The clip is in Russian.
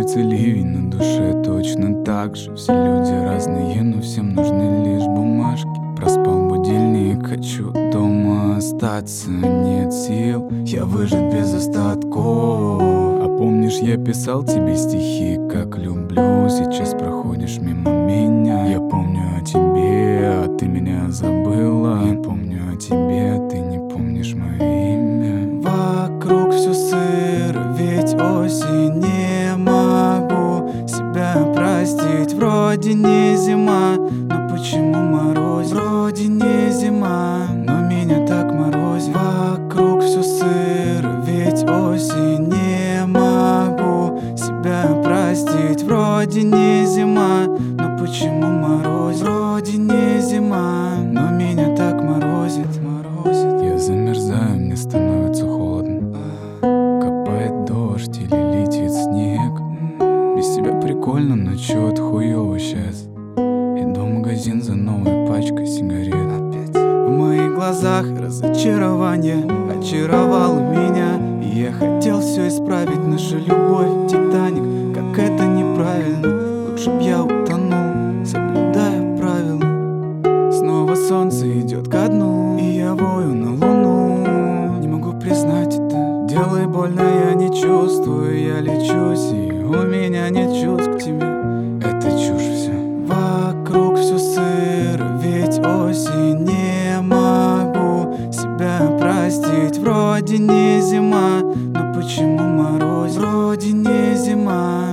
улице ливень, на душе точно так же. Все люди разные, но всем нужны лишь бумажки. Проспал будильник, хочу дома остаться. Нет сил, я выжат без остатков. А помнишь, я писал тебе стихи, как люблю. Сейчас проходишь мимо меня. Я помню о тебе, а ты меня забыла. Я помню о тебе, ты не помнишь мое имя. Вокруг все сыро, ведь осень. Не могу себя простить. Вроде не зима, но почему морозит? Вроде не зима, но меня так морозит. Вокруг все сыро, ведь осень. Не могу себя простить. Вроде не зима, но почему морозит? Вроде не зима, но меня так морозит. Я замерзаю, мне становится холодно. Капает дождь или летит снег. Без тебя прикольно, но чё-то хуёво сейчас. Иду в магазин за новой пачкой сигарет. В моих глазах разочарование очаровало меня. И я хотел все исправить, наша любовь Титаник. Как это неправильно, лучше б я утонул, соблюдая правила. Снова солнце идет ко дну, и я вою на луну. Не могу признать это, делай больно, я не чувствую. Я лечусь, и у меня нет чувств к тебе. Это чушь все. Вокруг все сыро, ведь осень. Не могу себя простить. Вроде не зима, но почему мороз? Вроде не зима,